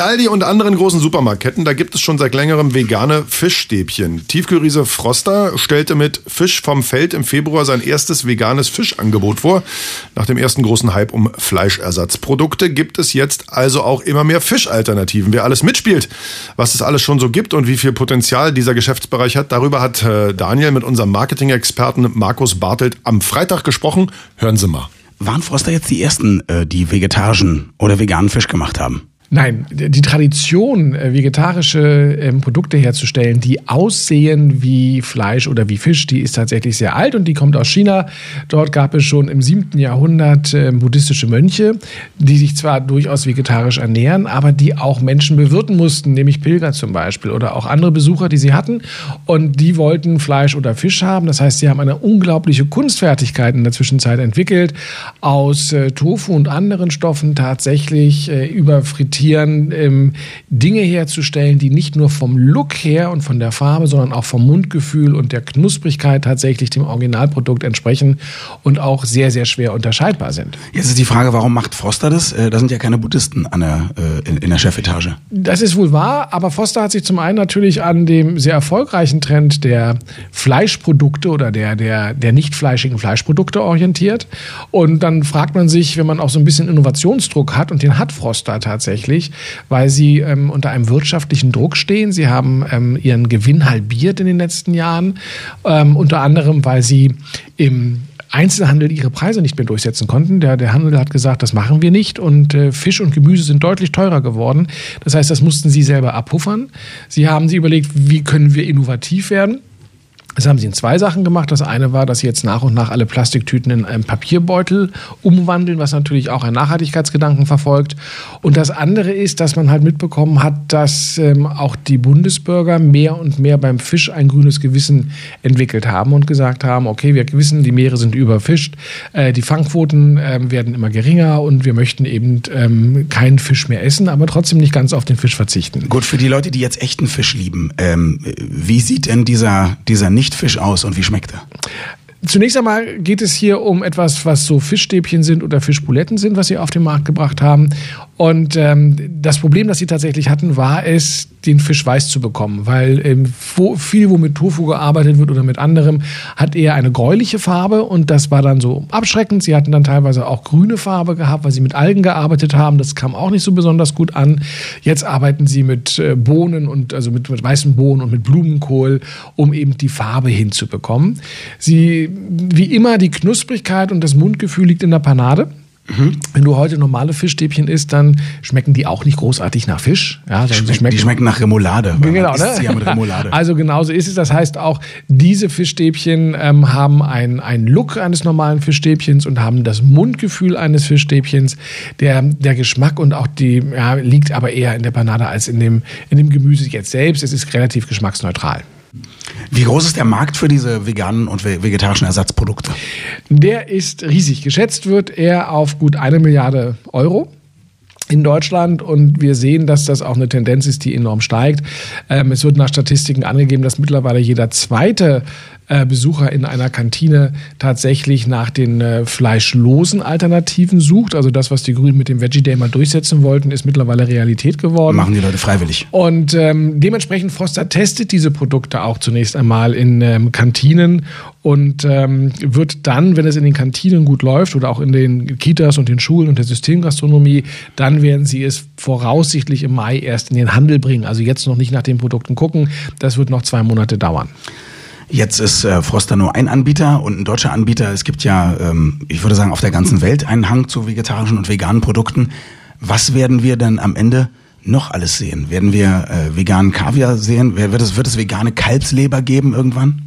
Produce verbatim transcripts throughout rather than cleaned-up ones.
Aldi und anderen großen Supermarktketten, da gibt es schon seit längerem vegane Fischstäbchen. Tiefkühlriese Froster stellte mit Fisch vom Feld im Februar sein erstes veganes Fischangebot vor. Nach dem ersten großen Hype um Fleischersatzprodukte gibt es jetzt also auch immer mehr Fischalternativen. Wer alles mitspielt, was es alles schon so gibt und wie viel Potenzial dieser Geschäftsbereich hat, darüber hat äh, Daniel mit unserem Marketing-Experten Markus Bartelt am Freitag gesprochen. Hören Sie mal. Waren Froster jetzt die ersten, die vegetarischen oder veganen Fisch gemacht haben? Nein, die Tradition, vegetarische ähm, Produkte herzustellen, die aussehen wie Fleisch oder wie Fisch, die ist tatsächlich sehr alt und die kommt aus China. Dort gab es schon im siebten Jahrhundert äh, buddhistische Mönche, die sich zwar durchaus vegetarisch ernähren, aber die auch Menschen bewirten mussten, nämlich Pilger zum Beispiel oder auch andere Besucher, die sie hatten. Und die wollten Fleisch oder Fisch haben. Das heißt, sie haben eine unglaubliche Kunstfertigkeit in der Zwischenzeit entwickelt, aus äh, Tofu und anderen Stoffen tatsächlich äh, über Frittieren Ähm, Dinge herzustellen, die nicht nur vom Look her und von der Farbe, sondern auch vom Mundgefühl und der Knusprigkeit tatsächlich dem Originalprodukt entsprechen und auch sehr, sehr schwer unterscheidbar sind. Jetzt ist die Frage, warum macht Foster das? Äh, da sind ja keine Buddhisten an der, äh, in, in der Chefetage. Das ist wohl wahr, aber Foster hat sich zum einen natürlich an dem sehr erfolgreichen Trend der Fleischprodukte oder der, der, der nicht fleischigen Fleischprodukte orientiert. Und dann fragt man sich, wenn man auch so ein bisschen Innovationsdruck hat, und den hat Foster tatsächlich, weil sie ähm, unter einem wirtschaftlichen Druck stehen. Sie haben ähm, ihren Gewinn halbiert in den letzten Jahren, ähm, unter anderem, weil sie im Einzelhandel ihre Preise nicht mehr durchsetzen konnten. Der, der Handel hat gesagt, das machen wir nicht, und äh, Fisch und Gemüse sind deutlich teurer geworden. Das heißt, das mussten sie selber abpuffern. Sie haben sich überlegt, wie können wir innovativ werden. Das haben sie in zwei Sachen gemacht. Das eine war, dass sie jetzt nach und nach alle Plastiktüten in einen Papierbeutel umwandeln, was natürlich auch einen Nachhaltigkeitsgedanken verfolgt. Und das andere ist, dass man halt mitbekommen hat, dass ähm, auch die Bundesbürger mehr und mehr beim Fisch ein grünes Gewissen entwickelt haben und gesagt haben, okay, wir wissen, die Meere sind überfischt, äh, die Fangquoten äh, werden immer geringer und wir möchten eben ähm, keinen Fisch mehr essen, aber trotzdem nicht ganz auf den Fisch verzichten. Gut, für die Leute, die jetzt echten Fisch lieben, ähm, wie sieht denn dieser, dieser nicht Fisch aus und wie schmeckt er? Zunächst einmal geht es hier um etwas, was so Fischstäbchen sind oder Fischbuletten sind, was sie auf den Markt gebracht haben. Und ähm, das Problem, das sie tatsächlich hatten, war es, den Fisch weiß zu bekommen, weil ähm, wo, viel, wo mit Tofu gearbeitet wird oder mit anderem, hat eher eine gräuliche Farbe, und das war dann so abschreckend. Sie hatten dann teilweise auch grüne Farbe gehabt, weil sie mit Algen gearbeitet haben. Das kam auch nicht so besonders gut an. Jetzt arbeiten sie mit äh, Bohnen und also mit, mit weißen Bohnen und mit Blumenkohl, um eben die Farbe hinzubekommen. Sie, wie immer, die Knusprigkeit und das Mundgefühl liegt in der Panade. Mhm. Wenn du heute normale Fischstäbchen isst, dann schmecken die auch nicht großartig nach Fisch. Ja, die, schmecken, die schmecken nach Remoulade. Genau, ne? Sie ja mit Remoulade. Also genauso ist es. Das heißt auch, diese Fischstäbchen ähm, haben einen, einen Look eines normalen Fischstäbchens und haben das Mundgefühl eines Fischstäbchens. Der, der Geschmack und auch die ja, liegt aber eher in der Panade als in dem, in dem Gemüse jetzt selbst. Es ist relativ geschmacksneutral. Wie groß ist der Markt für diese veganen und vegetarischen Ersatzprodukte? Der ist riesig. Geschätzt wird er auf gut eine Milliarde Euro in Deutschland, und wir sehen, dass das auch eine Tendenz ist, die enorm steigt. Ähm, es wird nach Statistiken angegeben, dass mittlerweile jeder zweite äh, Besucher in einer Kantine tatsächlich nach den äh, fleischlosen Alternativen sucht. Also das, was die Grünen mit dem Veggie Day mal durchsetzen wollten, ist mittlerweile Realität geworden. Machen die Leute freiwillig. Und ähm, dementsprechend Foster testet diese Produkte auch zunächst einmal in ähm, Kantinen und ähm, wird dann, wenn es in den Kantinen gut läuft oder auch in den Kitas und den Schulen und der Systemgastronomie, dann werden sie es voraussichtlich im Mai erst in den Handel bringen. Also jetzt noch nicht nach den Produkten gucken. Das wird noch zwei Monate dauern. Jetzt ist äh, Foster nur ein Anbieter und ein deutscher Anbieter. Es gibt ja, ähm, ich würde sagen, auf der ganzen Welt einen Hang zu vegetarischen und veganen Produkten. Was werden wir dann am Ende noch alles sehen? Werden wir äh, veganen Kaviar sehen? Wird es, wird es vegane Kalbsleber geben irgendwann?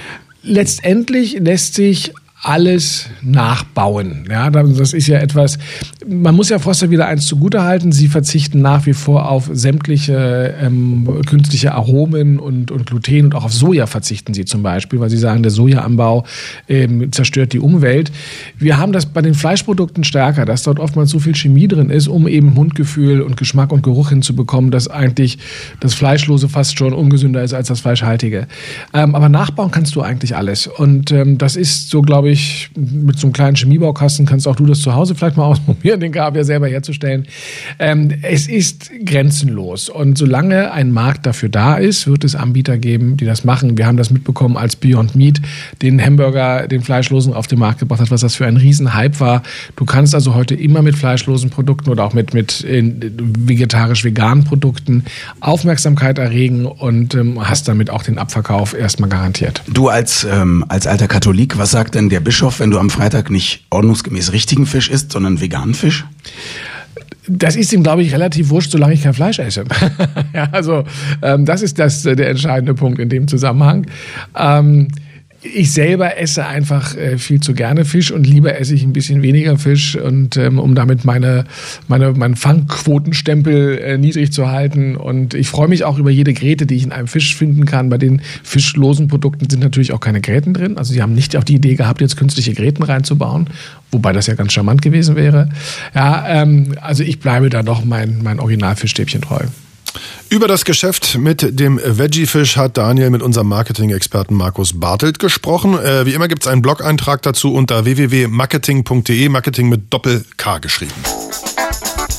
Letztendlich lässt sich alles nachbauen. Ja, das ist ja etwas, man muss ja Foster wieder eins zugutehalten, sie verzichten nach wie vor auf sämtliche ähm, künstliche Aromen und, und Gluten, und auch auf Soja verzichten sie zum Beispiel, weil sie sagen, der Sojaanbau ähm, zerstört die Umwelt. Wir haben das bei den Fleischprodukten stärker, dass dort oftmals so viel Chemie drin ist, um eben Mundgefühl und Geschmack und Geruch hinzubekommen, dass eigentlich das Fleischlose fast schon ungesünder ist als das Fleischhaltige. Ähm, aber nachbauen kannst du eigentlich alles, und ähm, das ist so, glaube ich, glaube ich, mit so einem kleinen Chemiebaukasten kannst auch du das zu Hause vielleicht mal ausprobieren, den Kaviar selber herzustellen. Ähm, es ist grenzenlos. Und solange ein Markt dafür da ist, wird es Anbieter geben, die das machen. Wir haben das mitbekommen, als Beyond Meat den Hamburger, den fleischlosen auf den Markt gebracht hat, was das für ein Riesenhype war. Du kannst also heute immer mit fleischlosen Produkten oder auch mit, mit vegetarisch-veganen Produkten Aufmerksamkeit erregen und ähm, hast damit auch den Abverkauf erstmal garantiert. Du als, ähm, als alter Katholik, was sagt denn der Bischof, wenn du am Freitag nicht ordnungsgemäß richtigen Fisch isst, sondern veganen Fisch? Das ist ihm, glaube ich, relativ wurscht, solange ich kein Fleisch esse. Ja, also ähm, das ist das, der entscheidende Punkt in dem Zusammenhang. Ähm, Ich selber esse einfach äh, viel zu gerne Fisch und lieber esse ich ein bisschen weniger Fisch und ähm, um damit meine meine meinen Fangquotenstempel äh, niedrig zu halten. Und ich freue mich auch über jede Gräte, die ich in einem Fisch finden kann. Bei den fischlosen Produkten sind natürlich auch keine Gräten drin. Also sie haben nicht auf die Idee gehabt, jetzt künstliche Gräten reinzubauen, wobei das ja ganz charmant gewesen wäre. Ja, ähm, also ich bleibe da doch mein mein Originalfischstäbchen treu. Über das Geschäft mit dem Veggie-Fisch hat Daniel mit unserem Marketing-Experten Markus Bartelt gesprochen. Äh, wie immer gibt es einen Blog-Eintrag dazu unter w w w punkt marketing punkt d e, Marketing mit Doppel-K geschrieben.